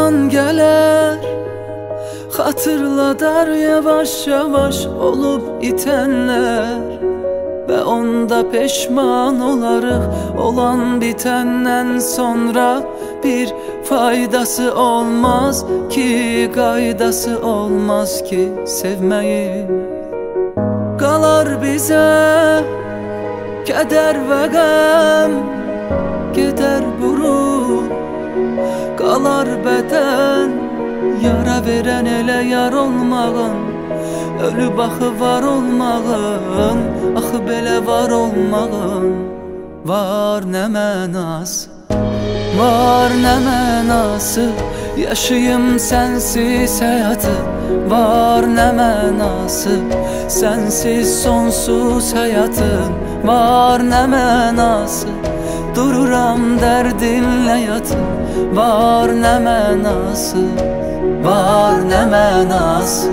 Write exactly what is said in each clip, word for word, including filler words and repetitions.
zaman gelir, hatırladar yavaş yavaş olup itenler. Ve onda peşman olarıq olan bitenden sonra. Bir faydası olmaz ki, qaydası olmaz ki sevməyin. Qalar bizə kədər və qəm, gedər burur. Qalar bədən yara verən elə yar olmağın, ölüb axı var olmağın, axı belə var olmağın. Var nə mənası, var nə mənası, yaşayım sensiz hayatı. Var nə mənası, sensiz sonsuz hayatım. Var nə mənası, dururam dərdinlə yatım. Var nə mənası, var nə mənası.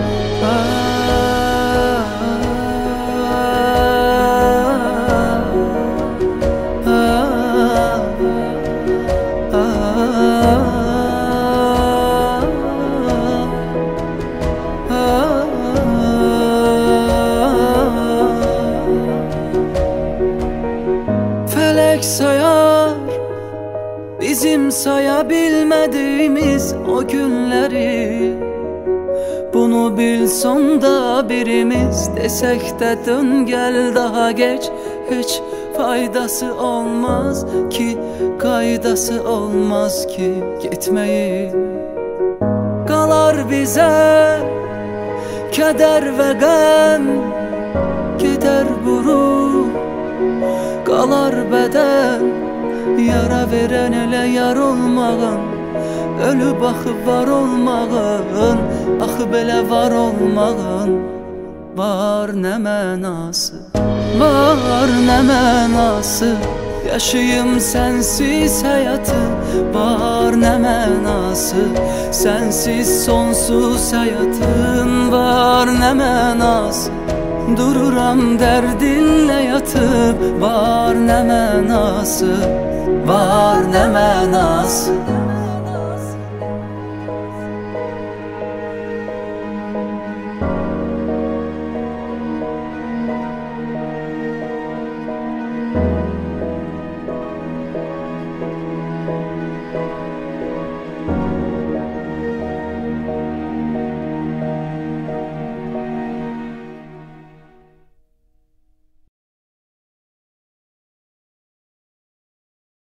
Felek sayar bizim sayabilmediğimiz o günleri. Bunu bil sonda birimiz, desek de dön gel daha geç. Hiç faydası olmaz ki, kaydası olmaz ki gitmeyi. Qalar bize keder ve gəm, gider gurur. Qalar bədən yara verən elə yar olmağın, ölüb axı var olmağın, axı belə var olmağın. Var nə mənası, var nə mənası, yaşayım sensiz hayatı. Var nə mənası, sensiz sonsuz hayatın. Var nə mənası, dururam dərdinlə yatıp. Var nə mənası, var nə mənası.